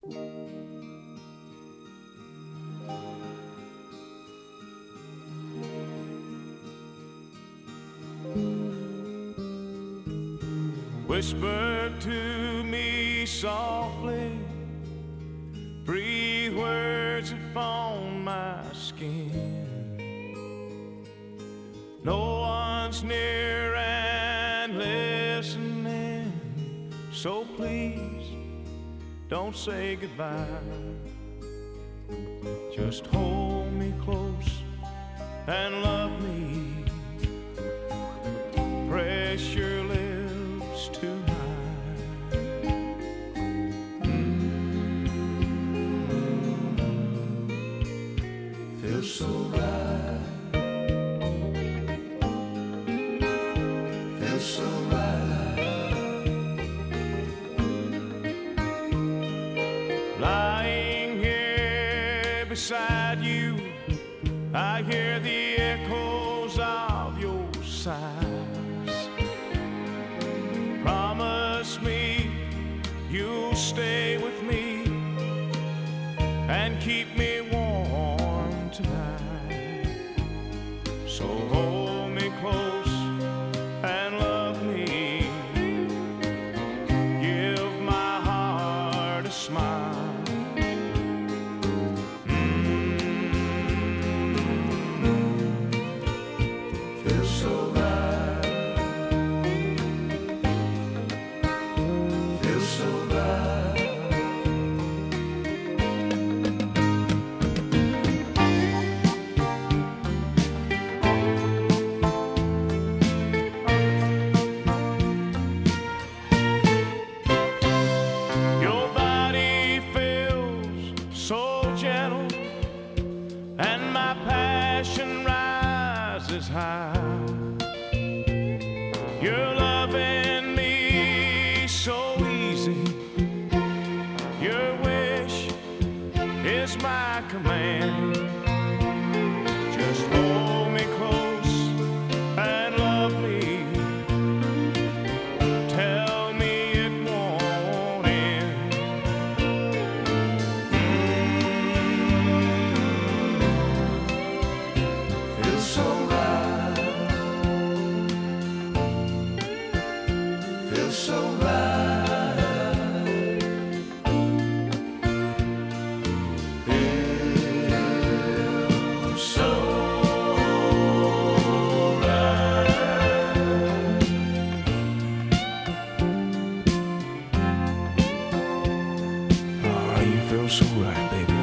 Whisper to me softly, breathe words upon my skin. No one's near and listening, so please don't say goodbye. Just hold me close and love me. Press your lips to mine. Feels so right. Feels so right. Lying here beside you, I hear the echoes of your sighs. Promise me you'll stay with me and keep me warm tonight. So hold me close and love me. Give my heart a smile. Feels so right. Feels so right. Your body feels so gentle, and my passion rises high. You're loving me so easy. Your wish is my command. Just hold me close and love me. Tell me it won't end. Feels so right. Feels so right. Feels so right. Oh, you feel so right, baby.